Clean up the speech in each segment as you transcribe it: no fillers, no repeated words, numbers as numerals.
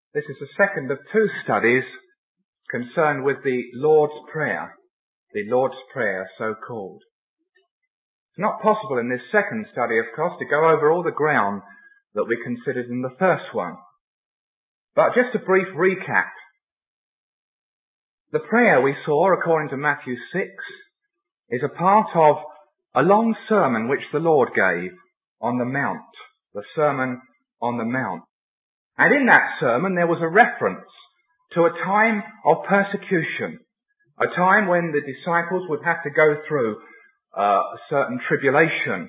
This is the second of two studies concerned with the Lord's Prayer so called. It's not possible in this second study, of course, to go over all the ground that we considered in the first one. But just a brief recap. The prayer we saw, according to Matthew 6, is a part of a long sermon which the Lord gave on the Mount, the Sermon on the Mount. And in that sermon there was a reference to a time of persecution, a time when the disciples would have to go through a certain tribulation.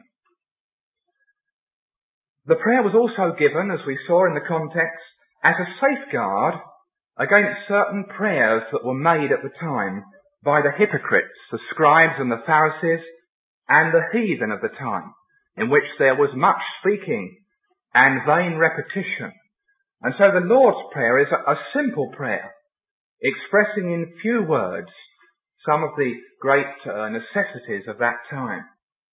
The prayer was also given, as we saw in the context, as a safeguard against certain prayers that were made at the time by the hypocrites, the scribes and the Pharisees, and the heathen of the time, in which there was much speaking and vain repetition. And so the Lord's Prayer is a simple prayer, expressing in few words some of the great necessities of that time.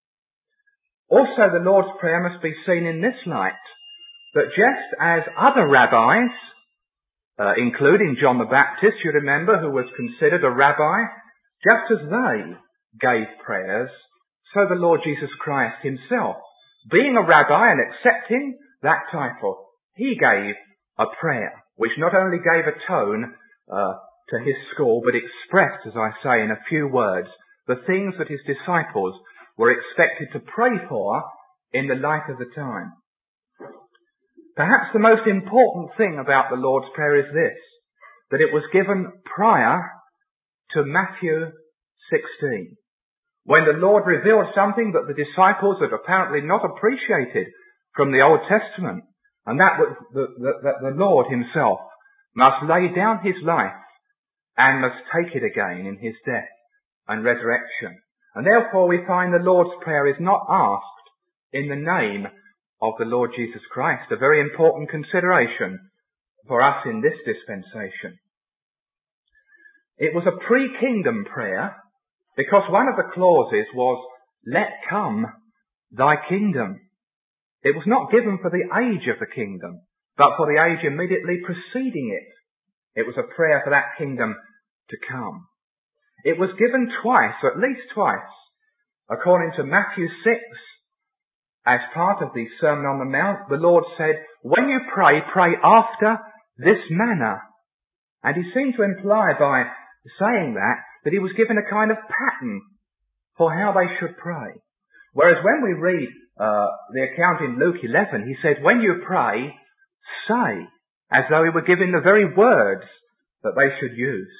Also, the Lord's Prayer must be seen in this light, that just as other rabbis, including John the Baptist, you remember, who was considered a rabbi, just as they gave prayers, so the Lord Jesus Christ himself, being a rabbi and accepting that title, he gave a prayer, which not only gave a tone to his school, but expressed, as I say, in a few words, the things that his disciples were expected to pray for in the light of the time. Perhaps the most important thing about the Lord's Prayer is this, that it was given prior to Matthew 16, when the Lord revealed something that the disciples had apparently not appreciated from the Old Testament, and that the Lord himself must lay down his life and must take it again in his death and resurrection. And therefore we find the Lord's Prayer is not asked in the name of the Lord Jesus Christ, a very important consideration for us in this dispensation. It was a pre-kingdom prayer because one of the clauses was, "Let come thy kingdom." It was not given for the age of the kingdom, but for the age immediately preceding it. It was a prayer for that kingdom to come. It was given twice, or at least twice, according to Matthew 6. As part of the Sermon on the Mount, the Lord said, "When you pray, pray after this manner." And he seemed to imply by saying that he was given a kind of pattern for how they should pray. Whereas when we read the account in Luke 11, he said, "When you pray, say," as though he were giving the very words that they should use.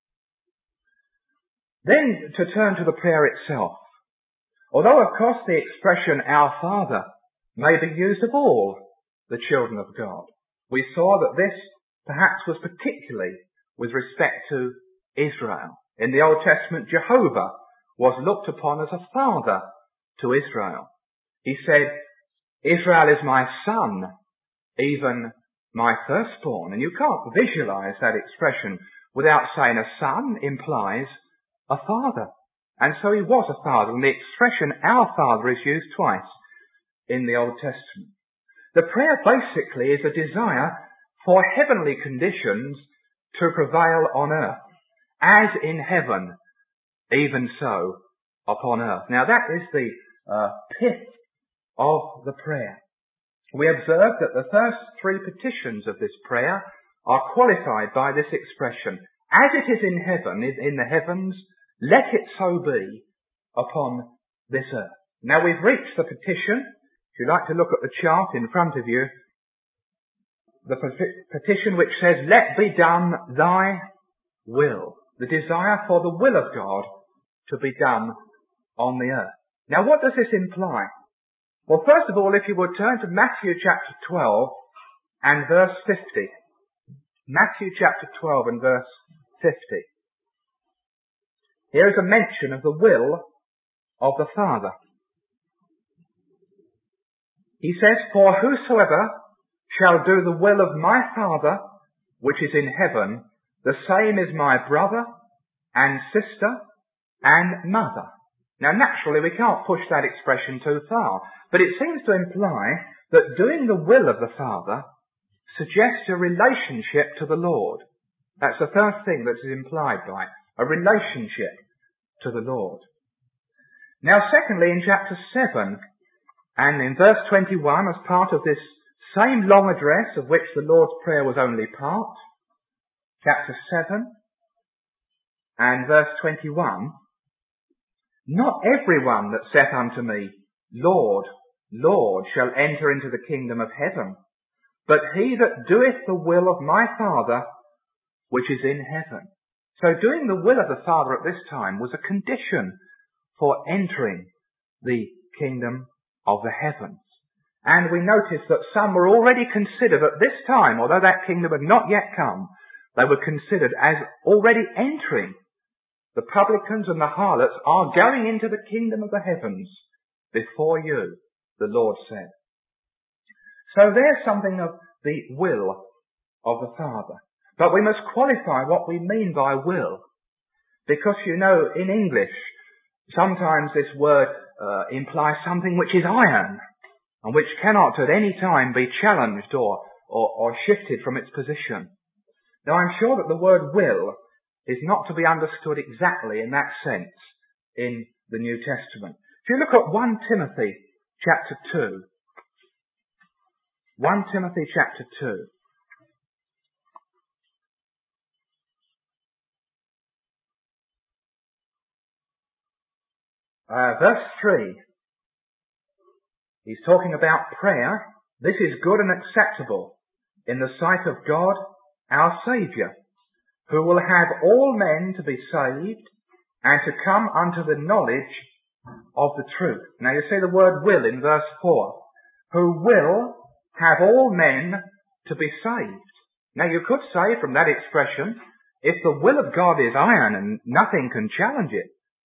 Then to turn to the prayer itself. Although of course the expression "Our Father" may be used of all the children of God, we saw that this perhaps was particularly with respect to Israel. In the Old Testament, Jehovah was looked upon as a father to Israel. He said, "Israel is my son, even my firstborn." And you can't visualize that expression without saying a son implies a father. And so he was a father, and the expression "Our Father" is used twice in the Old Testament. The prayer basically is a desire for heavenly conditions to prevail on earth, as in heaven, even so upon earth. Now that is the pith of the prayer. We observe that the first three petitions of this prayer are qualified by this expression: "As it is in heaven, in the heavens, let it so be upon this earth." Now we've reached the petition. If you'd like to look at the chart in front of you, the petition which says, "Let be done thy will." The desire for the will of God to be done on the earth. Now what does this imply? Well, first of all, if you would turn to Matthew chapter 12 and verse 50. Matthew chapter 12 and verse 50. Here is a mention of the will of the Father. He says, "For whosoever shall do the will of my Father, which is in heaven, the same is my brother and sister and mother." Now naturally we can't push that expression too far, but it seems to imply that doing the will of the Father suggests a relationship to the Lord. That's the first thing that is implied by it, a relationship to the Lord. Now secondly, in chapter 7 and in verse 21, as part of this same long address of which the Lord's Prayer was only part, chapter 7 and verse 21, not everyone that saith unto me, Lord, Lord, shall enter into the kingdom of heaven, but he that doeth the will of my Father which is in heaven. So doing the will of the Father at this time was a condition for entering the kingdom of the heavens. And we notice that some were already considered at this time, although that kingdom had not yet come, they were considered as already entering. The publicans and the harlots are going into the kingdom of the heavens before you, the Lord said. So there's something of the will of the Father. But we must qualify what we mean by will. Because, you know, in English, sometimes this word implies something which is iron, and which cannot at any time be challenged or shifted from its position. Now, I'm sure that the word will is not to be understood exactly in that sense in the New Testament. If you look at 1 Timothy chapter 2, 1 Timothy chapter 2, verse 3, he's talking about prayer. This is good and acceptable in the sight of God, our Saviour, who will have all men to be saved and to come unto the knowledge of the truth. Now you see the word will in verse 4. Who will have all men to be saved. Now you could say from that expression, if the will of God is iron and nothing can challenge it,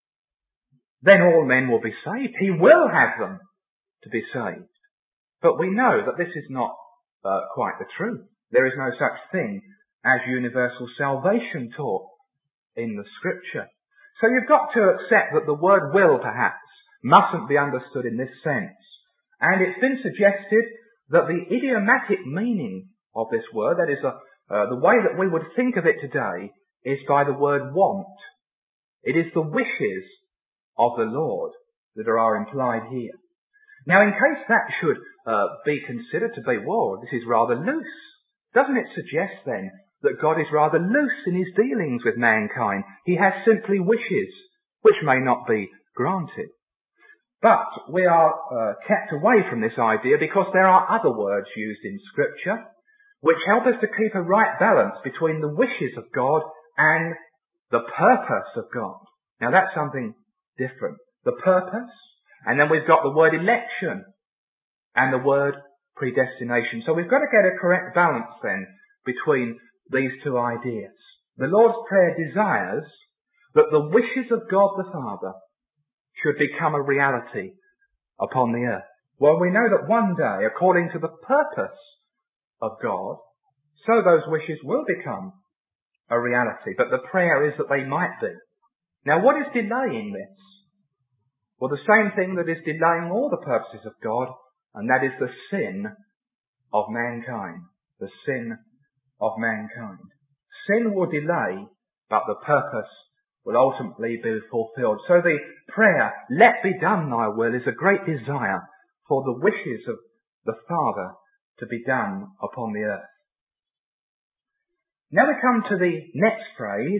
then all men will be saved. He will have them to be saved. But we know that this is not quite the truth. There is no such thing as universal salvation taught in the Scripture. So you've got to accept that the word will, perhaps, mustn't be understood in this sense. And it's been suggested that the idiomatic meaning of this word, that is, the way that we would think of it today, is by the word want. It is the wishes of the Lord that are implied here. Now, in case that should be considered to be, well, this is rather loose, doesn't it suggest then that God is rather loose in his dealings with mankind? He has simply wishes, which may not be granted. But we are kept away from this idea because there are other words used in Scripture which help us to keep a right balance between the wishes of God and the purpose of God. Now that's something different. The purpose, and then we've got the word election and the word predestination. So we've got to get a correct balance then between these two ideas. The Lord's Prayer desires that the wishes of God the Father should become a reality upon the earth. Well, we know that one day, according to the purpose of God, so those wishes will become a reality. But the prayer is that they might be. Now, what is delaying this? Well, the same thing that is delaying all the purposes of God, and that is the sin of mankind. The sin of mankind. Sin will delay, but the purpose will ultimately be fulfilled. So the prayer, let be done thy will, is a great desire for the wishes of the Father to be done upon the earth. Now we come to the next phrase,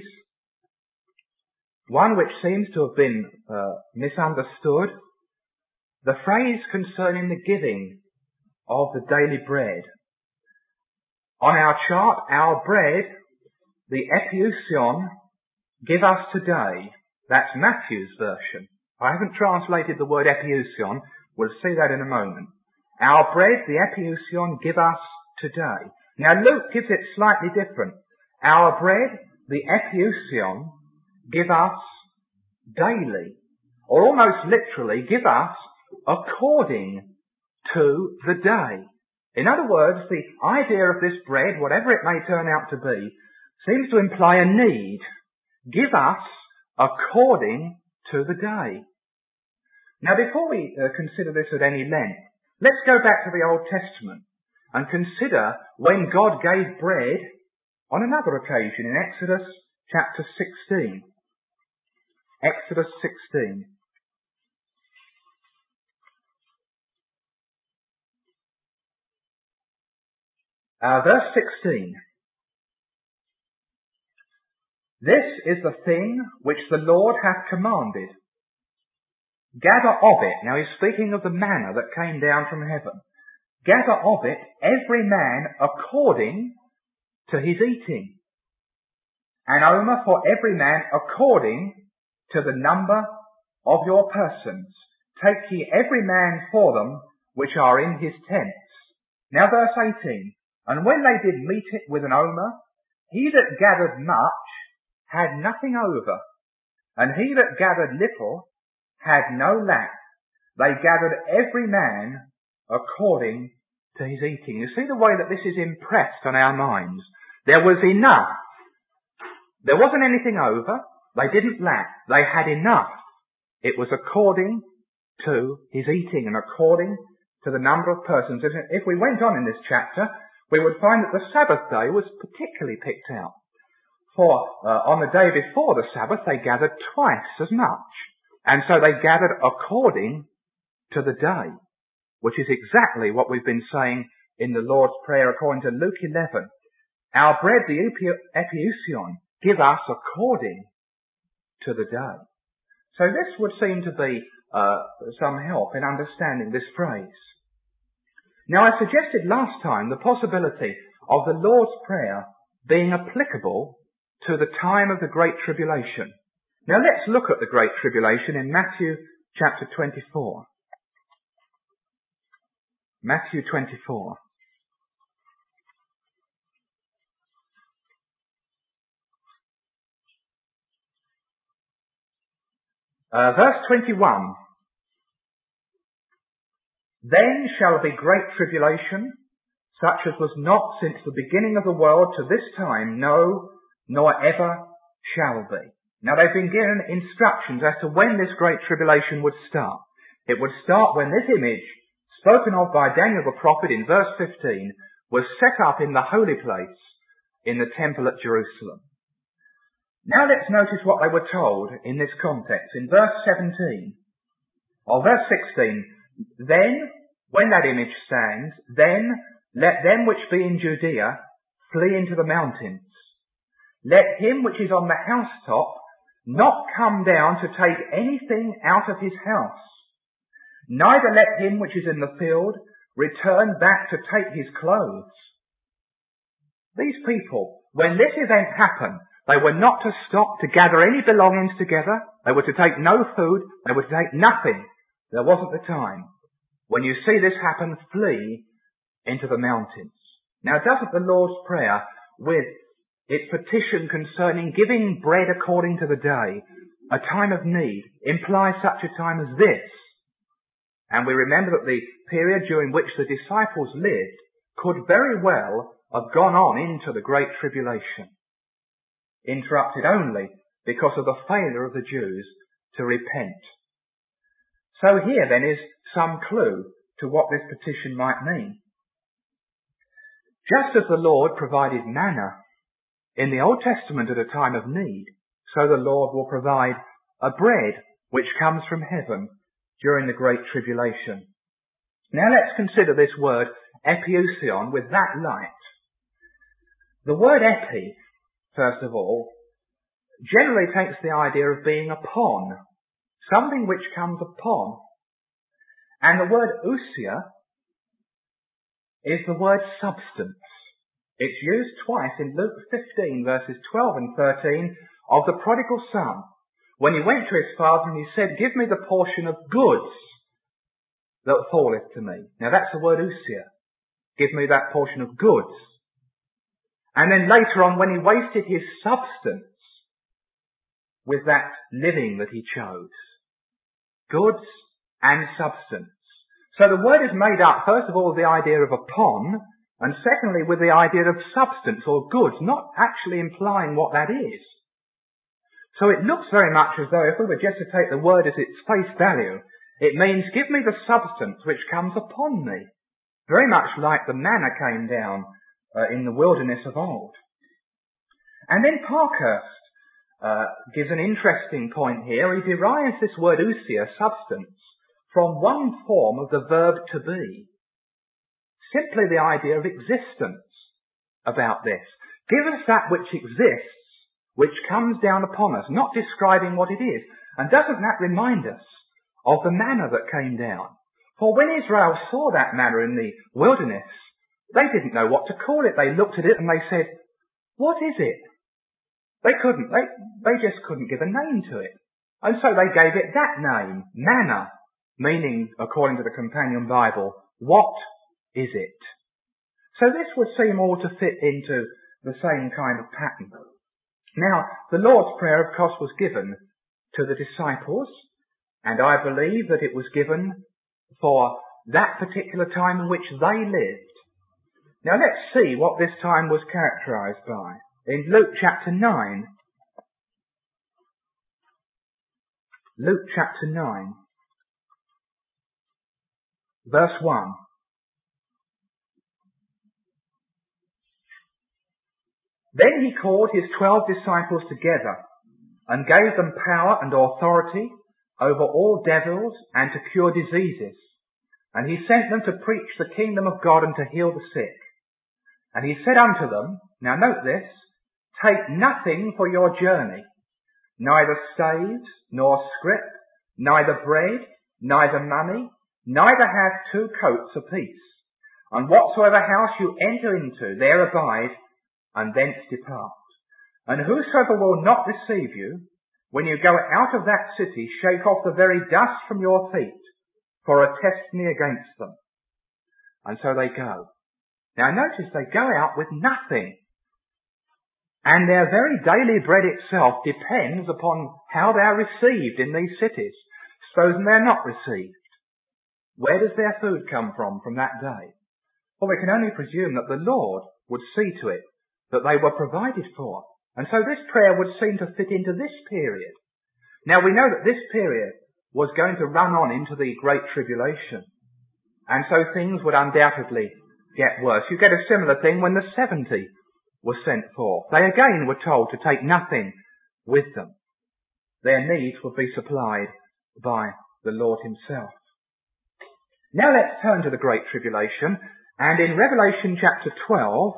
one which seems to have been misunderstood, the phrase concerning the giving of the daily bread. On our chart, our bread, the epiousion, give us today. That's Matthew's version. I haven't translated the word epiousion. We'll see that in a moment. Our bread, the epiousion, give us today. Now Luke gives it slightly different. Our bread, the epiousion, give us daily. Or almost literally, give us according to the day. In other words, the idea of this bread, whatever it may turn out to be, seems to imply a need. Give us according to the day. Now, before we consider this at any length, let's go back to the Old Testament and consider when God gave bread on another occasion in Exodus chapter 16. Exodus 16. Verse 16. This is the thing which the Lord hath commanded. Gather of it. Now he's speaking of the manna that came down from heaven. Gather of it every man according to his eating. An omer for every man according to the number of your persons. Take ye every man for them which are in his tents. Now verse 18. And when they did meet it with an omer, he that gathered much had nothing over, and he that gathered little had no lack. They gathered every man according to his eating. You see the way that this is impressed on our minds. There was enough. There wasn't anything over. They didn't lack. They had enough. It was according to his eating and according to the number of persons. If we went on in this chapter, we would find that the Sabbath day was particularly picked out. For on the day before the Sabbath, they gathered twice as much. And so they gathered according to the day, which is exactly what we've been saying in the Lord's Prayer according to Luke 11. Our bread, the epiousion, give us according to the day. So this would seem to be some help in understanding this phrase. Now I suggested last time the possibility of the Lord's Prayer being applicable to the time of the Great Tribulation. Now let's look at the Great Tribulation in Matthew chapter 24. Matthew 24. Verse 21. Then shall be great tribulation, such as was not since the beginning of the world to this time, no, nor ever shall be. Now they've been given instructions as to when this great tribulation would start. It would start when this image, spoken of by Daniel the prophet in verse 15, was set up in the holy place in the temple at Jerusalem. Now let's notice what they were told in this context. In verse 17, or verse 16, then, when that image stands, then let them which be in Judea flee into the mountains. Let him which is on the housetop not come down to take anything out of his house. Neither let him which is in the field return back to take his clothes. These people, when this event happened, they were not to stop to gather any belongings together. They were to take no food. They were to take nothing. There wasn't the time. When you see this happen, flee into the mountains. Now, doesn't the Lord's Prayer, with its petition concerning giving bread according to the day, a time of need, imply such a time as this? And we remember that the period during which the disciples lived could very well have gone on into the Great Tribulation, interrupted only because of the failure of the Jews to repent. So here then is some clue to what this petition might mean. Just as the Lord provided manna in the Old Testament at a time of need, so the Lord will provide a bread which comes from heaven during the Great Tribulation. Now let's consider this word epiousion with that light. The word epi, first of all, generally takes the idea of being upon, something which comes upon. And the word ousia is the word substance. It's used twice in Luke 15 verses 12 and 13 of the prodigal son, when he went to his father and he said, give me the portion of goods that falleth to me. Now that's the word ousia. Give me that portion of goods. And then later on, when he wasted his substance with that living that he chose. Goods and substance. So the word is made up, first of all, with the idea of upon, and secondly, with the idea of substance or goods, not actually implying what that is. So it looks very much as though if we were just to take the word as its face value, it means give me the substance which comes upon me. very much like the manna came down in the wilderness of old. And then Parkhurst gives an interesting point here. He derives this word ousia, substance, from one form of the verb to be. Simply the idea of existence about this. Give us that which exists, which comes down upon us, not describing what it is. And doesn't that remind us of the manna that came down? For when Israel saw that manna in the wilderness, they didn't know what to call it. They looked at it and they said, what is it? They just couldn't give a name to it. And so they gave it that name, manna, meaning, according to the Companion Bible, what is it? So this would seem all to fit into the same kind of pattern. Now, the Lord's Prayer, of course, was given to the disciples, and I believe that it was given for that particular time in which they lived. Now let's see what this time was characterized by. In Luke chapter 9, verse 1. Then he called his 12 disciples together and gave them power and authority over all devils and to cure diseases. And he sent them to preach the kingdom of God and to heal the sick. And he said unto them, now note this, take nothing for your journey, neither staves, nor scrip, neither bread, neither money, neither have 2 coats apiece. And whatsoever house you enter into, there abide, and thence depart. And whosoever will not receive you, when you go out of that city, shake off the very dust from your feet, for a testimony against them. And so they go. Now notice they go out with nothing. And their very daily bread itself depends upon how they are received in these cities. Supposing they're not received, where does their food come from that day? Well, we can only presume that the Lord would see to it that they were provided for. And so this prayer would seem to fit into this period. Now we know that this period was going to run on into the Great Tribulation. And so things would undoubtedly get worse. You get a similar thing when the 70 were sent forth. They again were told to take nothing with them. Their needs would be supplied by the Lord himself. Now let's turn to the Great Tribulation. And in Revelation chapter 12,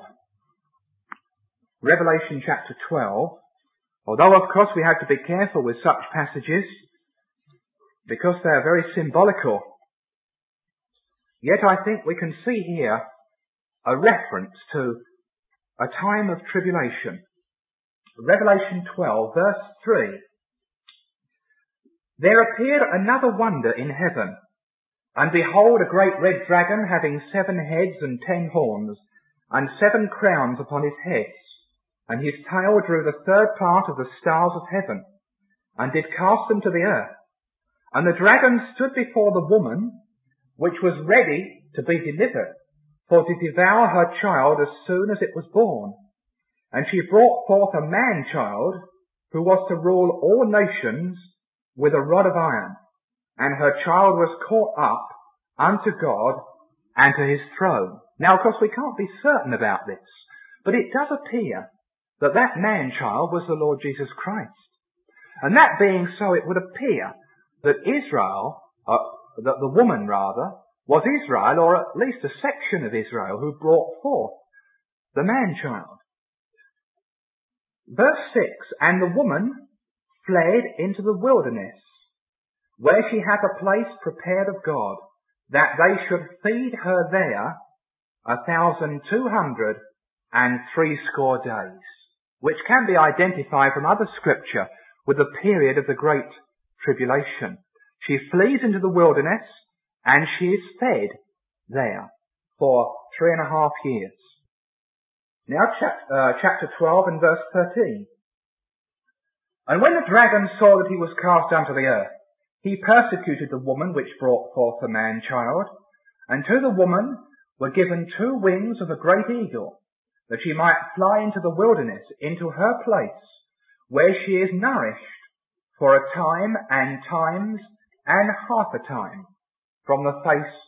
although of course we have to be careful with such passages because they are very symbolical, yet I think we can see here a reference to a time of tribulation. Revelation 12 verse 3. There appeared another wonder in heaven, and behold a great red dragon having 7 heads and 10 horns, and 7 crowns upon his heads. And his tail drew the 3rd part of the stars of heaven, and did cast them to the earth. And the dragon stood before the woman, which was ready to be delivered, for to devour her child as soon as it was born. And she brought forth a man-child, who was to rule all nations with a rod of iron. And her child was caught up unto God and to his throne. Now, of course, we can't be certain about this, but it does appear that man-child was the Lord Jesus Christ. And that being so, it would appear that Israel, that the woman rather, was Israel, or at least a section of Israel, who brought forth the man-child. Verse 6, and the woman fled into the wilderness, where she hath a place prepared of God, that they should feed her there 1,260 days, which can be identified from other scripture with the period of the Great Tribulation. She flees into the wilderness, and she is fed there for 3.5 years. Now chapter 12 and verse 13. And when the dragon saw that he was cast unto the earth, he persecuted the woman which brought forth the man-child, and to the woman were given 2 wings of a great eagle, that she might fly into the wilderness, into her place, where she is nourished for a time and times and half a time from the face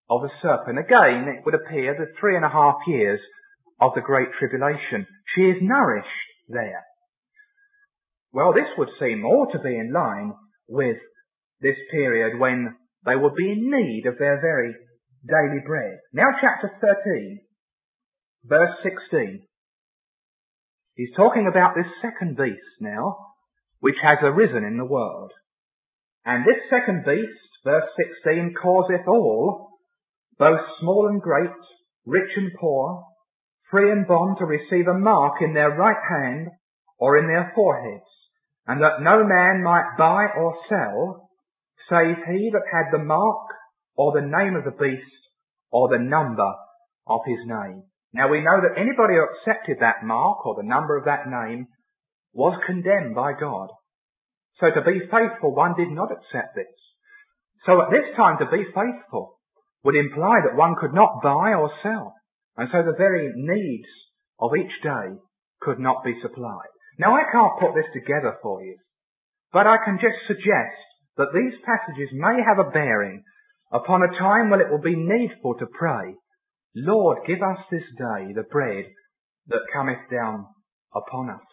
of the serpent. Again, it would appear the 3.5 years of the Great Tribulation. She is nourished there. Well, this would seem more to be in line with this period when they would be in need of their very daily bread. Now chapter 13, verse 16. He's talking about this second beast now, which has arisen in the world. And this second beast, verse 16, causeth all, both small and great, rich and poor, free and bond, to receive a mark in their right hand or in their foreheads, and that no man might buy or sell, save he that had the mark or the name of the beast or the number of his name. Now we know that anybody who accepted that mark or the number of that name was condemned by God. So to be faithful, one did not accept this. So at this time, to be faithful would imply that one could not buy or sell. And so the very needs of each day could not be supplied. Now I can't put this together for you, but I can just suggest that these passages may have a bearing upon a time when it will be needful to pray, Lord, give us this day the bread that cometh down upon us.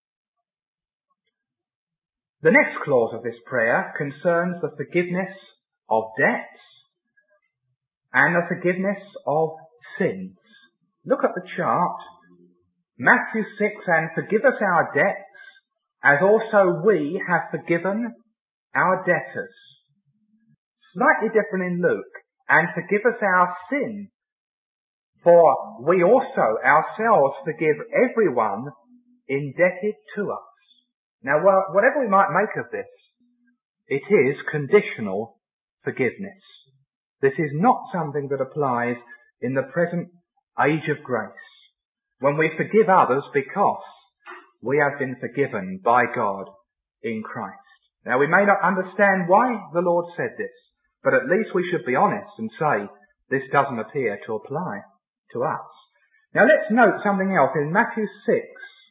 The next clause of this prayer concerns the forgiveness of debts and the forgiveness of sins. Look at the chart. Matthew 6, and forgive us our debts, as also we have forgiven our debtors. Slightly different in Luke, and forgive us our sin, for we also ourselves forgive everyone indebted to us. Now, whatever we might make of this, it is conditional forgiveness. This is not something that applies in the present age of grace, when we forgive others because we have been forgiven by God in Christ. Now, we may not understand why the Lord said this, but at least we should be honest and say this doesn't appear to apply to us. Now, let's note something else in Matthew 6.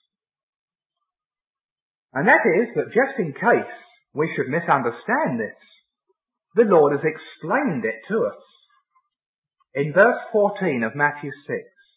And that is that just in case we should misunderstand this, the Lord has explained it to us. In verse 14 of Matthew 6,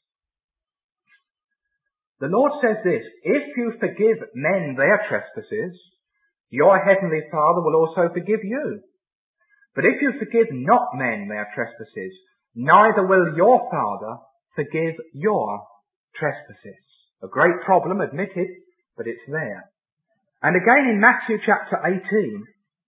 the Lord says this, if you forgive men their trespasses, your heavenly Father will also forgive you. But if you forgive not men their trespasses, neither will your Father forgive your trespasses. A great problem, admitted, but it's there. And again in Matthew chapter 18,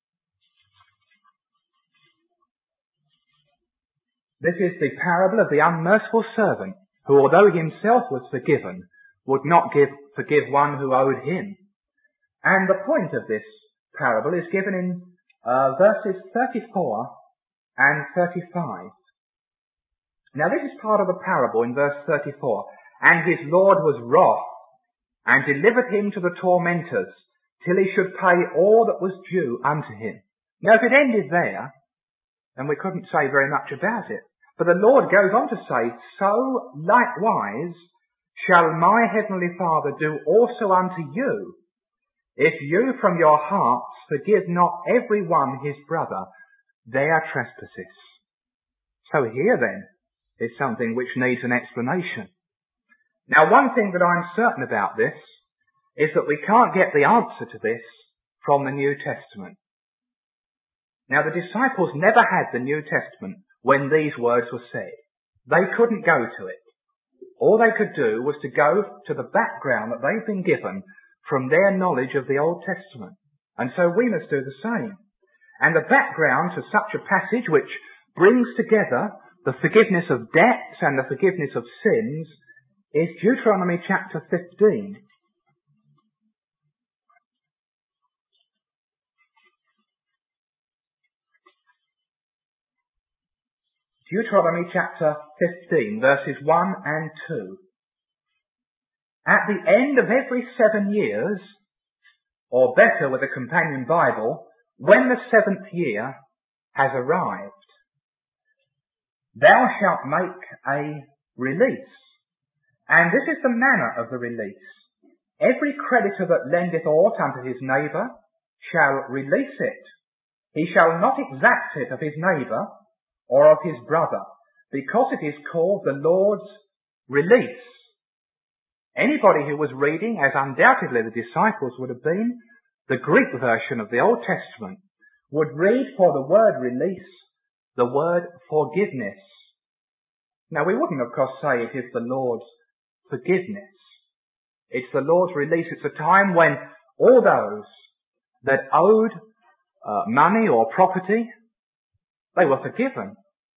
this is the parable of the unmerciful servant, who although himself was forgiven, would not forgive one who owed him. And the point of this parable is given in verses 34 and 35. Now this is part of the parable in verse 34. And his Lord was wroth, and delivered him to the tormentors, till he should pay all that was due unto him. Now if it ended there, then we couldn't say very much about it. But the Lord goes on to say, so likewise shall my heavenly Father do also unto you, if you from your hearts forgive not every one his brother their trespasses. So here then is something which needs an explanation. Now one thing that I'm certain about this is that we can't get the answer to this from the New Testament. Now the disciples never had the New Testament when these words were said. They couldn't go to it. All they could do was to go to the background that they've been given from their knowledge of the Old Testament. And so we must do the same. And the background to such a passage which brings together the forgiveness of debts and the forgiveness of sins is Deuteronomy chapter 15. Deuteronomy chapter 15, verses 1 and 2. At the end of every 7 years, or better with a companion Bible, when the 7th year has arrived, thou shalt make a release. And this is the manner of the release. Every creditor that lendeth aught unto his neighbour shall release it. He shall not exact it of his neighbour, or of his brother, because it is called the Lord's release. Anybody who was reading, as undoubtedly the disciples would have been, the Greek version of the Old Testament, would read for the word release the word forgiveness. Now we wouldn't of course say it is the Lord's forgiveness. It's the Lord's release. It's a time when all those that owed money or property, they were forgiven.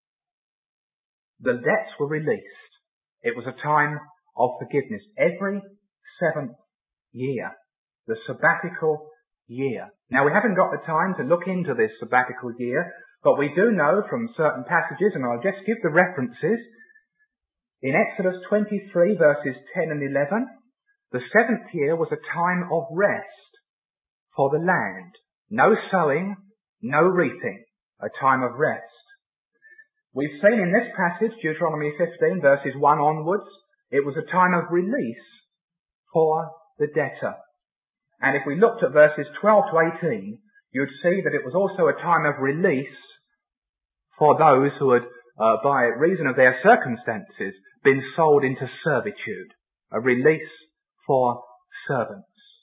The debts were released. It was a time of forgiveness. Every 7th year, the sabbatical year. Now we haven't got the time to look into this sabbatical year, but we do know from certain passages, and I'll just give the references. In Exodus 23 verses 10 and 11, the 7th year was a time of rest for the land. No sowing, no reaping, a time of rest. We've seen in this passage, Deuteronomy 15 verses 1 onwards, it was a time of release for the debtor. And if we looked at verses 12 to 18, you'd see that it was also a time of release for those who had, by reason of their circumstances, been sold into servitude. A release for servants.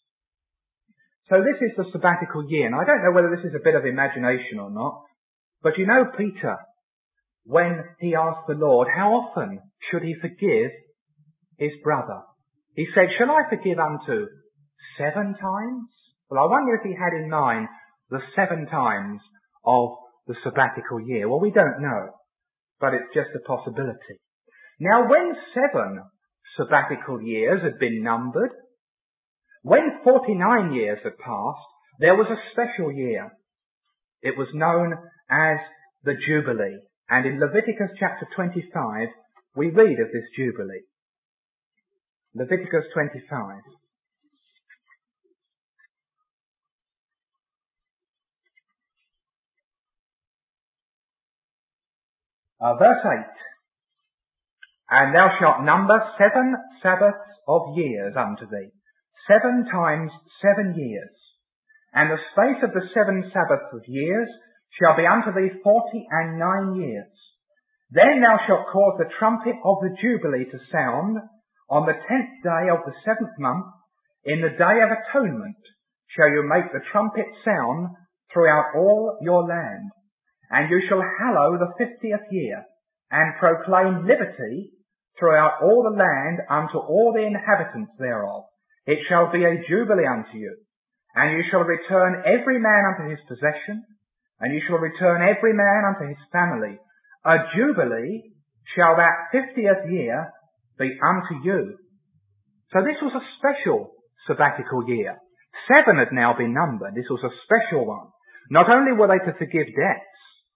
So this is the sabbatical year, and I don't know whether this is a bit of imagination or not, but you know Peter, when he asked the Lord, how often should he forgive his brother? He said, shall I forgive unto 7 times? Well, I wonder if he had in mind the 7 times of the sabbatical year. Well, we don't know, but it's just a possibility. Now, when 7 sabbatical years had been numbered, when 49 years had passed, there was a special year. It was known as the Jubilee. And in Leviticus chapter 25, we read of this Jubilee. Leviticus 25. Verse 8. And thou shalt number 7 Sabbaths of years unto thee, 7 times 7 years. And the space of the 7 Sabbaths of years shall be unto thee 49 years. Then thou shalt cause the trumpet of the Jubilee to sound on the 10th day of the 7th month. In the day of atonement shall you make the trumpet sound throughout all your land. And you shall hallow the 50th year, and proclaim liberty throughout all the land unto all the inhabitants thereof. It shall be a jubilee unto you. And you shall return every man unto his possession, and you shall return every man unto his family. A jubilee shall that 50th year be unto you. So this was a special sabbatical year. 7 had now been numbered. This was a special one. Not only were they to forgive debts,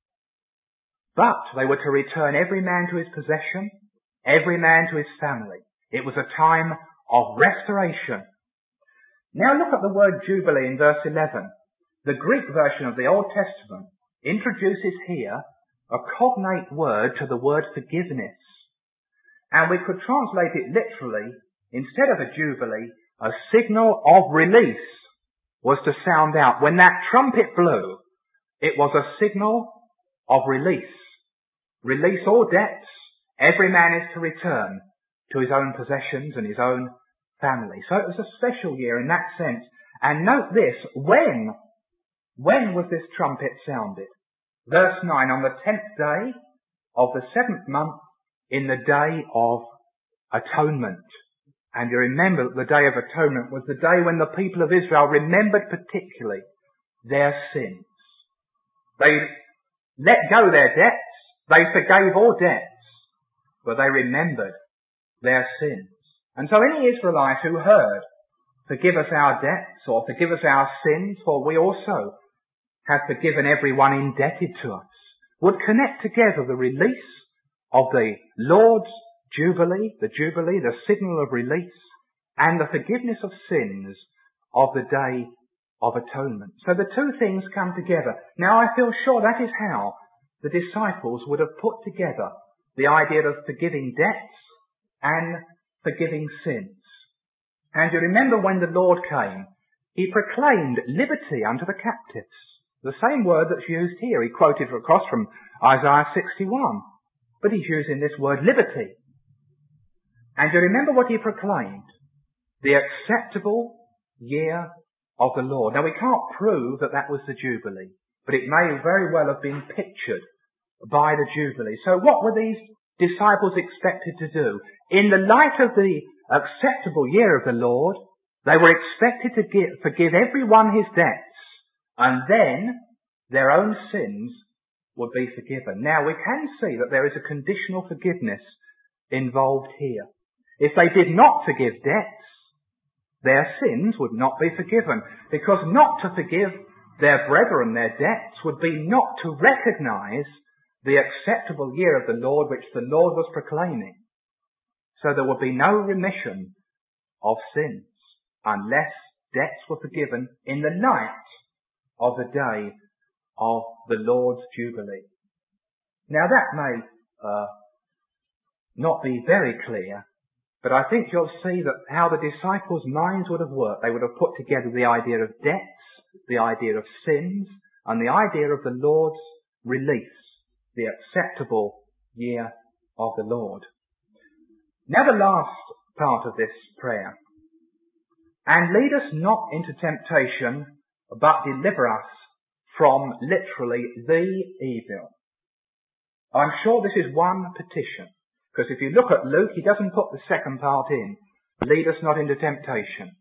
but they were to return every man to his possession, every man to his family. It was a time of restoration. Now look at the word jubilee in verse 11. The Greek version of the Old Testament introduces here a cognate word to the word forgiveness. And we could translate it literally, instead of a jubilee, a signal of release was to sound out. When that trumpet blew, it was a signal of release. Release all debts. Every man is to return to his own possessions and his own family. So it was a special year in that sense. And note this, when was this trumpet sounded? Verse 9, on the 10th day of the 7th month, in the day of atonement. And you remember that the day of atonement was the day when the people of Israel remembered particularly their sins. They let go their debts. They forgave all debts, but they remembered their sins. And so any Israelite who heard, forgive us our debts or forgive us our sins, for we also have forgiven everyone indebted to us, would connect together the release of the Lord's Jubilee, the signal of release, and the forgiveness of sins of the Day of Atonement. So the two things come together. Now I feel sure that is how the disciples would have put together the idea of forgiving debts and forgiving sins. And you remember when the Lord came, he proclaimed liberty unto the captives. The same word that's used here. He quoted across from Isaiah 61. But he's using this word liberty. And you remember what he proclaimed? The acceptable year of the Lord. Now we can't prove that that was the Jubilee, but it may very well have been pictured by the Jubilee. So what were these disciples expected to do? In the light of the acceptable year of the Lord, they were expected to forgive everyone his debts, and then their own sins would be forgiven. Now we can see that there is a conditional forgiveness involved here. If they did not forgive debts, their sins would not be forgiven, because not to forgive their brethren their debts would be not to recognise the acceptable year of the Lord which the Lord was proclaiming. So there would be no remission of sins unless debts were forgiven in the night of the day of the Lord's Jubilee. Now that may not be very clear, but I think you'll see that how the disciples' minds would have worked. They would have put together the idea of debts, the idea of sins, and the idea of the Lord's release, the acceptable year of the Lord. Now the last part of this prayer. And lead us not into temptation, but deliver us from literally the evil. I'm sure this is one petition, because if you look at Luke, he doesn't put the second part in. Lead us not into temptation.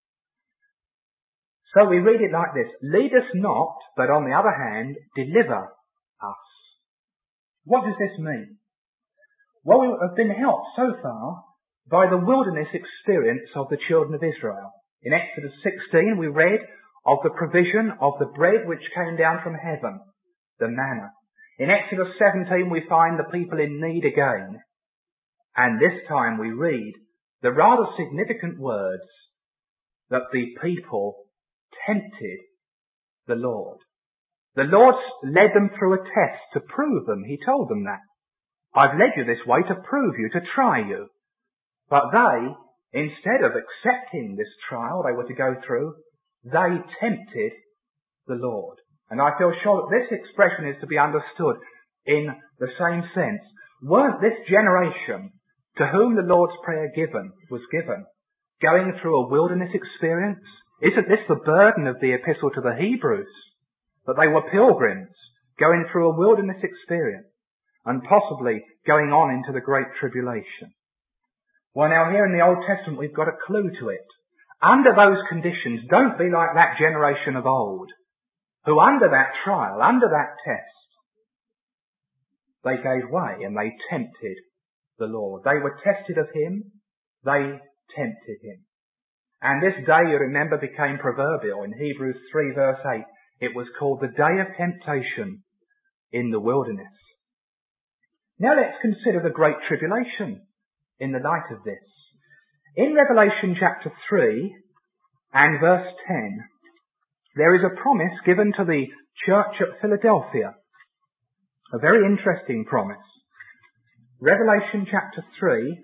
So we read it like this. Lead us not, but on the other hand, deliver us. What does this mean? Well, we have been helped so far by the wilderness experience of the children of Israel. In Exodus 16 we read of the provision of the bread which came down from heaven, the manna. In Exodus 17 we find the people in need again. And this time we read the rather significant words that the people tempted the Lord. The Lord led them through a test to prove them. He told them that. I've led you this way to prove you, to try you. But they, instead of accepting this trial they were to go through, they tempted the Lord. And I feel sure that this expression is to be understood in the same sense. Weren't this generation to whom the Lord's Prayer was given, going through a wilderness experience? Isn't this the burden of the epistle to the Hebrews? That they were pilgrims going through a wilderness experience and possibly going on into the Great Tribulation. Well, now here in the Old Testament we've got a clue to it. Under those conditions, don't be like that generation of old, who under that trial, under that test, they gave way and they tempted the Lord. They were tested of him, they tempted him. And this day, you remember, became proverbial. In Hebrews 3 verse 8, it was called the day of temptation in the wilderness. Now let's consider the Great Tribulation in the light of this. In Revelation chapter 3 and verse 10, there is a promise given to the church at Philadelphia. A very interesting promise. Revelation chapter 3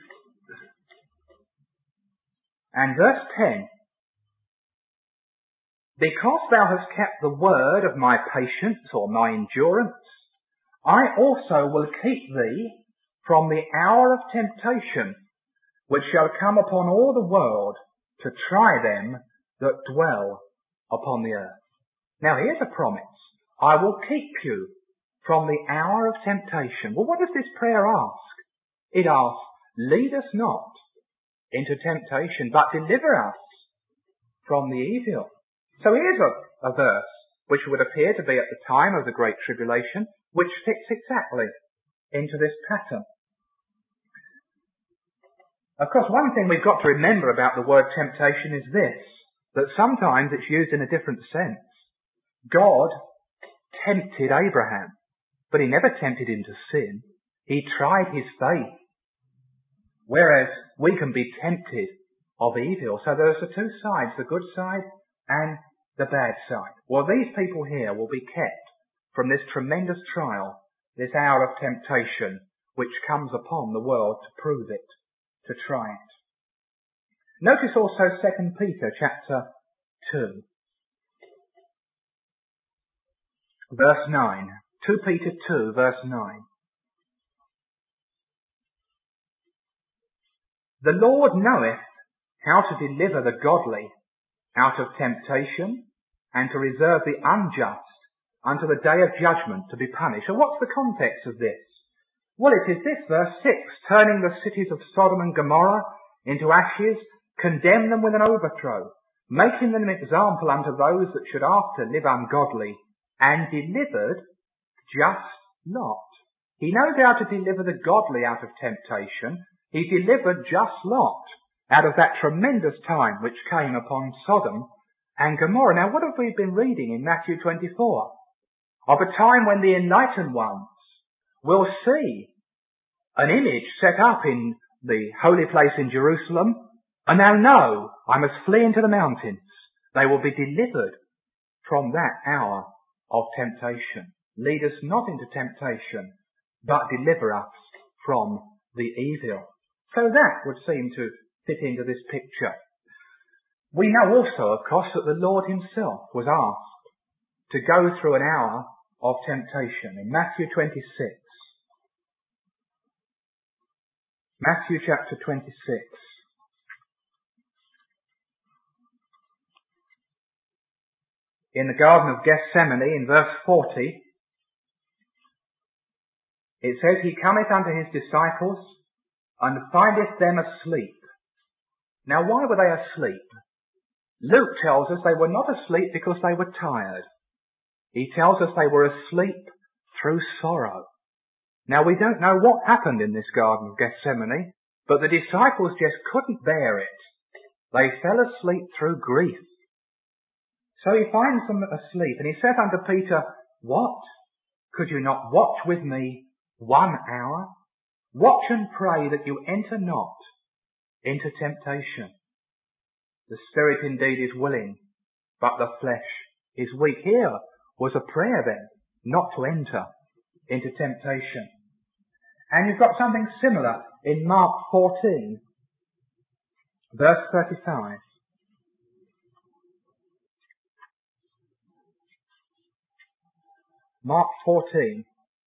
and verse 10. Because thou hast kept the word of my patience or my endurance, I also will keep thee from the hour of temptation, which shall come upon all the world to try them that dwell upon the earth. Now here's a promise. I will keep you from the hour of temptation. Well, what does this prayer ask? It asks, lead us not into temptation, but deliver us from the evil. So here's a verse which would appear to be at the time of the Great Tribulation, which fits exactly into this pattern. Of course, one thing we've got to remember about the word temptation is this, that sometimes it's used in a different sense. God tempted Abraham, but he never tempted him to sin. He tried his faith. Whereas we can be tempted of evil. So there's the two sides, the good side and the bad side. Well, these people here will be kept from this tremendous trial, this hour of temptation, which comes upon the world to prove it, to try it. Notice also 2 Peter chapter 2. Verse 9. 2 Peter 2, verse 9. The Lord knoweth how to deliver the godly out of temptation, and to reserve the unjust unto the day of judgment to be punished. So what's the context of this? Well, it is this, verse 6, turning the cities of Sodom and Gomorrah into ashes, condemn them with an overthrow, making them an example unto those that should after live ungodly, and delivered just Lot. He knows how to deliver the godly out of temptation. He delivered just Lot out of that tremendous time which came upon Sodom and Gomorrah. Now, what have we been reading in Matthew 24? Of a time when the enlightened ones will see an image set up in the holy place in Jerusalem, and they'll know, I must flee into the mountains. They will be delivered from that hour of temptation. Lead us not into temptation, but deliver us from the evil. So that would seem to fit into this picture. We know also, of course, that the Lord himself was asked to go through an hour of temptation. In Matthew 26, Matthew chapter 26, in the Garden of Gethsemane, in verse 40, it says, He cometh unto his disciples, and findeth them asleep. Now, why were they asleep? Luke tells us they were not asleep because they were tired. He tells us they were asleep through sorrow. Now, we don't know what happened in this Garden of Gethsemane, but the disciples just couldn't bear it. They fell asleep through grief. So he finds them asleep, and he said unto Peter, What? Could you not watch with me 1 hour? Watch and pray that you enter not into temptation. The spirit indeed is willing, but the flesh is weak. Here was a prayer then, not to enter into temptation. And you've got something similar in Mark 14, verse 35. Mark 14,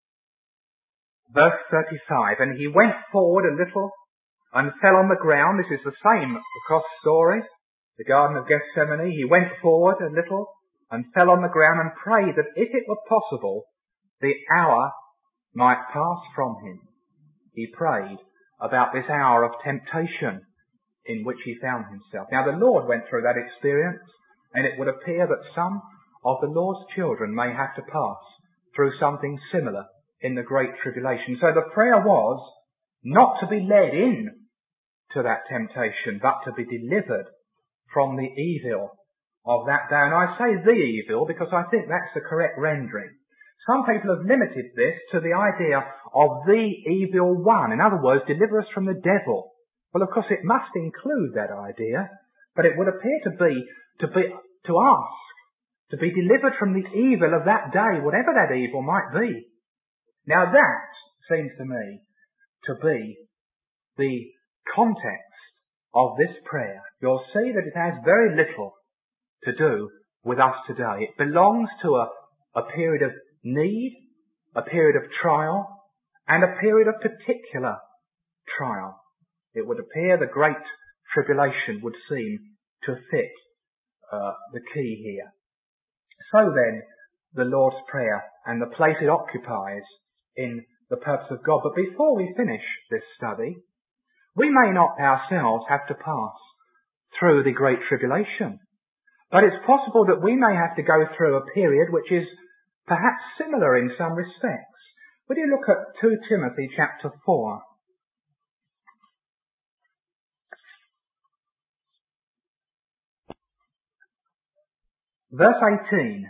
verse 35. And he went forward a little and fell on the ground. This is the same across story, the Garden of Gethsemane. He went forward a little and fell on the ground and prayed that if it were possible, the hour might pass from him. He prayed about this hour of temptation in which he found himself. Now, the Lord went through that experience, and it would appear that some of the Lord's children may have to pass through something similar in the Great Tribulation. So the prayer was not to be led in to that temptation, but to be delivered from the evil of that day. And I say the evil because I think that's the correct rendering. Some people have limited this to the idea of the evil one. In other words, deliver us from the devil. Well, of course, it must include that idea, but it would appear to ask to be delivered from the evil of that day, whatever that evil might be. Now that seems to me to be the context of this prayer. You'll see that it has very little to do with us today. It belongs to a period of need, a period of trial, and a period of particular trial. It would appear the Great Tribulation would seem to fit the key here. So then, the Lord's Prayer and the place it occupies in the purpose of God. But before we finish this study, we may not ourselves have to pass through the Great Tribulation. But it's possible that we may have to go through a period which is perhaps similar in some respects. Would you look at 2 Timothy chapter 4? Verse 18.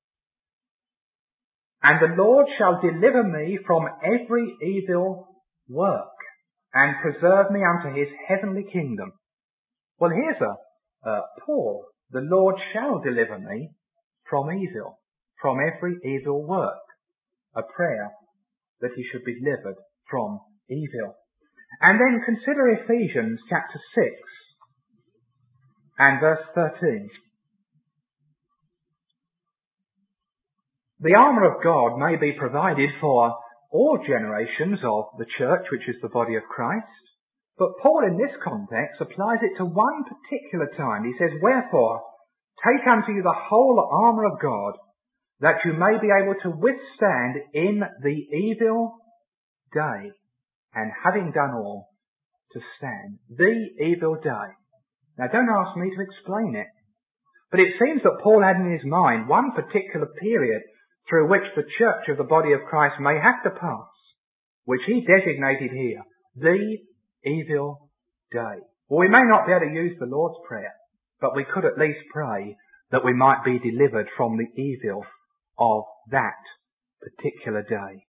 And the Lord shall deliver me from every evil work, and preserve me unto his heavenly kingdom. Well, here's Paul. The Lord shall deliver me from evil, from every evil work. A prayer that he should be delivered from evil. And then consider Ephesians chapter 6 and verse 13. The armour of God may be provided for all generations of the church, which is the body of Christ, but Paul in this context applies it to one particular time. He says, "Wherefore, take unto you the whole armour of God, that you may be able to withstand in the evil day, and having done all, to stand." The evil day. Now don't ask me to explain it, but it seems that Paul had in his mind one particular period through which the church of the body of Christ may have to pass, which he designated here, the evil day. Well, we may not be able to use the Lord's Prayer, but we could at least pray that we might be delivered from the evil of that particular day.